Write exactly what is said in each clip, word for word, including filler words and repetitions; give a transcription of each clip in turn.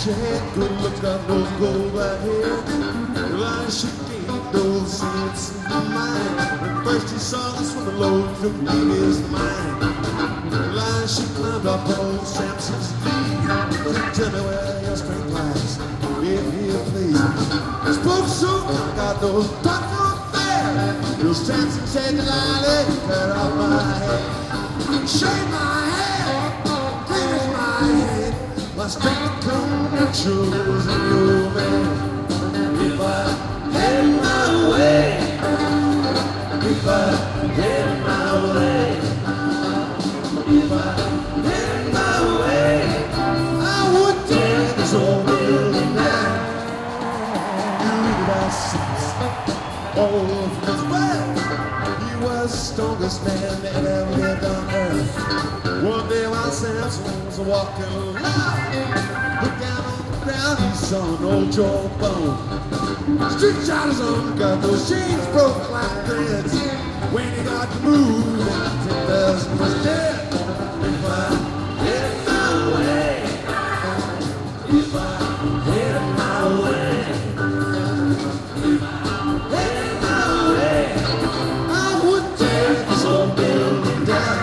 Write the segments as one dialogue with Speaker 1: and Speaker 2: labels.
Speaker 1: she had good looks, got those gold black hair. Well, she gave those sense in her mind. When first she saw this woman low, took me his mind. Well, she climbed up old Samson's knee. Tell me where your strength lies, if you please. Spoke so, got those ducks on fair. Your Samson said, Delilah, cut off my head. Shave my head, finish my head. My strength comes from choosing your man. If I had my way, if I had my way, if I had my way, I would tear this old building down. You read about six, all of his breath. He was the strongest man that ever lived on earth. One day while Samson was walking along, looked down on the ground, he saw an old jawbone. Street shotters on, got those chains broke like threads. When he got to move, ten thousand was dead. If I had my way, if I had my way, if I had my way, I would tear this old building down.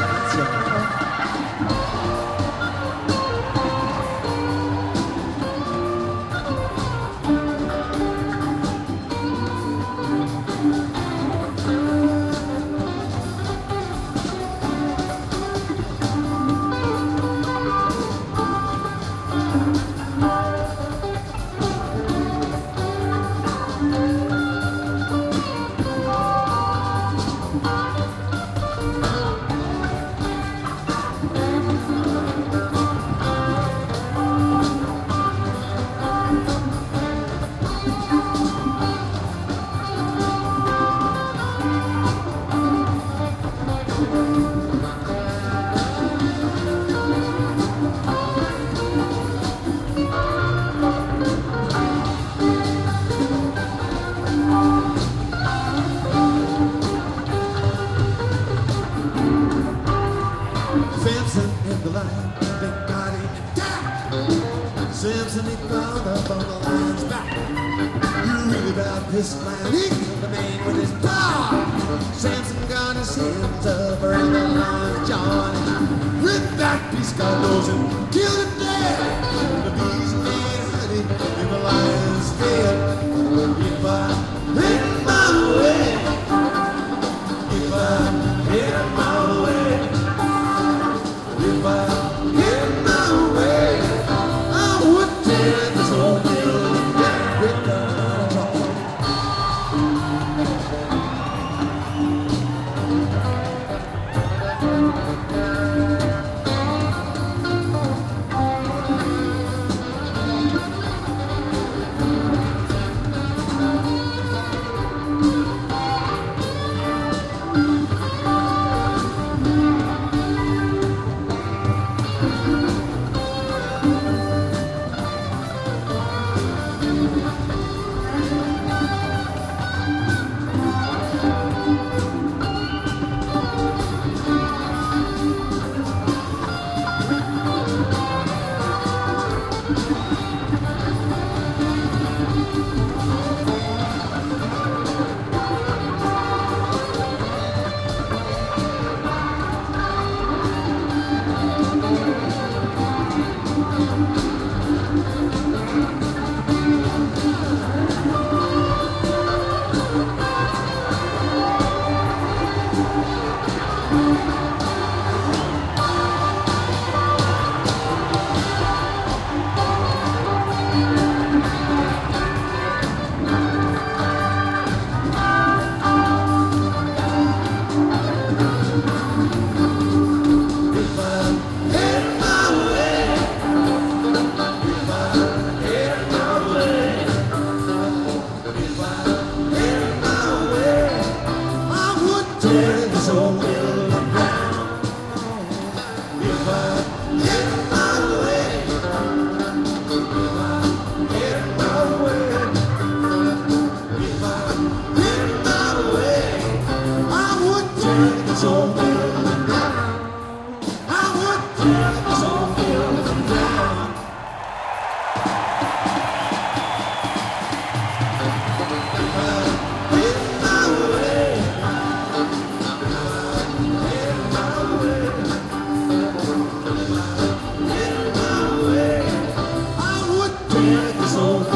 Speaker 1: Samson in the line, then got him attacked. Samson, he found up on the lion's back. You read about this lion, he killed the man with his paw. Samson got his hands up around the lion's jaw. Ripped that beast, got those and killed him dead. The beast made honey in the lion's head. If I had my way, if I had my way, if I had my way, I would tear this whole building down. this old